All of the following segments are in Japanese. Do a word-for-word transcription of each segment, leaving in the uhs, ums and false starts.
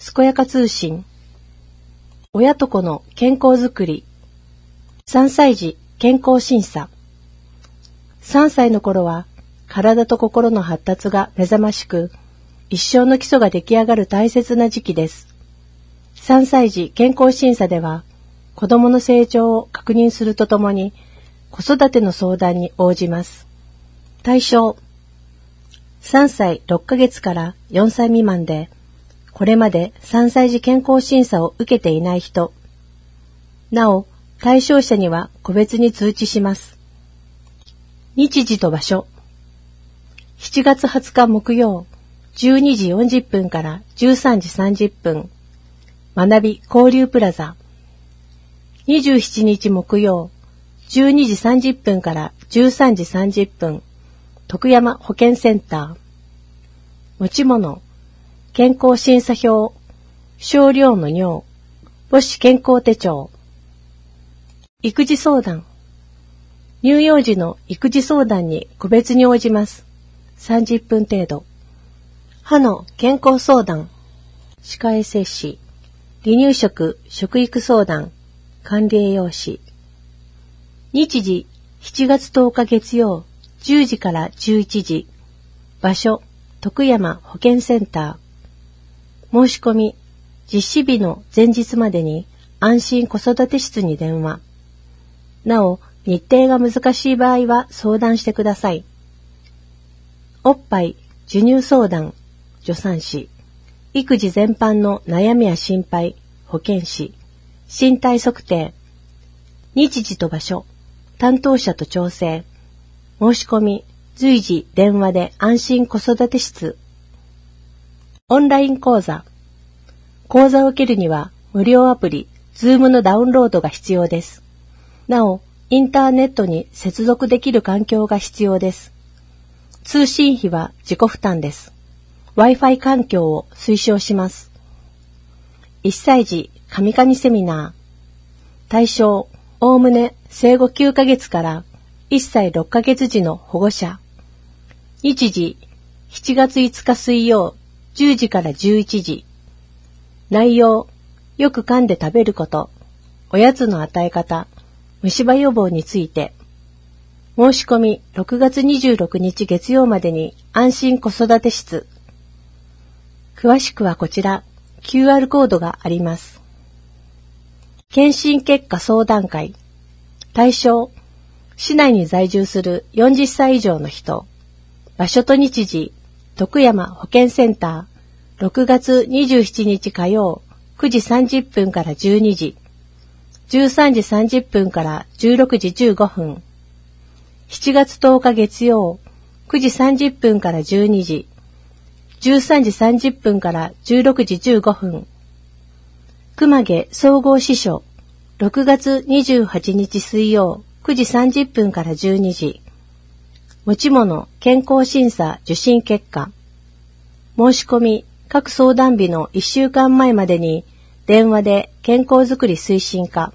健やか通信。親と子の健康づくり。さんさい児健康審査。さんさいの頃は体と心の発達が目覚ましく、一生の基礎が出来上がる大切な時期です。さんさい児健康審査では、子どもの成長を確認するとともに、子育ての相談に応じます。対象。さんさいろっかげつからよんさい未満で、これまでさんさい児健康審査を受けていない人。なお、対象者には個別に通知します。日時と場所。しちがつはつか木曜、じゅうにじよんじゅっぷんからじゅうさんじさんじゅっぷん、学び交流プラザ。にじゅうしちにち木曜、じゅうにじさんじゅっぷんからじゅうさんじさんじゅっぷん、徳山保健センター。持ち物、健康審査票、少量の尿、母子健康手帳。育児相談。乳幼児の育児相談に個別に応じます。さんじゅっぷん程度。歯の健康相談。歯科衛生士。離乳食、食育相談。管理栄養士。日時、しちがつとおか月曜、じゅうじからじゅういちじ。場所、徳山保健センター。申し込み、実施日の前日までに安心子育て室に電話。なお、日程が難しい場合は相談してください。おっぱい、授乳相談、助産師。育児全般の悩みや心配、保健師。身体測定。日時と場所、担当者と調整。申し込み、随時電話で安心子育て室。オンライン講座。講座を受けるには無料アプリ、Zoom のダウンロードが必要です。なお、インターネットに接続できる環境が必要です。通信費は自己負担です。Wi-Fi 環境を推奨します。いっさい児カミカミセミナー。対象、おおむね生後きゅうかげつからいっさいろっかげつ児の保護者。日時、しちがついつか水曜、じゅうじからじゅういちじ。内容、よく噛んで食べること、おやつの与え方、虫歯予防について。申し込みろくがつにじゅうろくにち月曜までに安心子育て室。詳しくはこちら、キューアール コードがあります。検診結果相談会。対象、市内に在住するよんじゅっさい以上の人。場所と日時、徳山保健センター、ろくがつにじゅうしちにち火曜、くじさんじゅっぷんからじゅうにじ、じゅうさんじさんじゅっぷんからじゅうろくじじゅうごふん、しちがつとおか月曜、くじさんじゅっぷんからじゅうにじ、じゅうさんじさんじゅっぷんからじゅうろくじじゅうごふん、熊毛総合支所、ろくがつにじゅうはちにち水曜、くじさんじゅっぷんからじゅうにじ、持ち物健康審査受診結果。申し込み、各相談日のいっしゅうかんまえまでに電話で健康づくり推進課。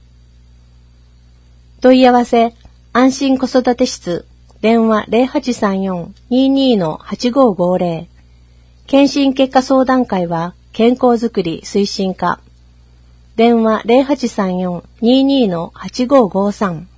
問い合わせ、安心子育て室、電話 ゼロはちさんよん にーにー はちごーごーぜろ。検診結果相談会は健康づくり推進課。電話 ゼロはちさんよん にーにー はちごーごーさん。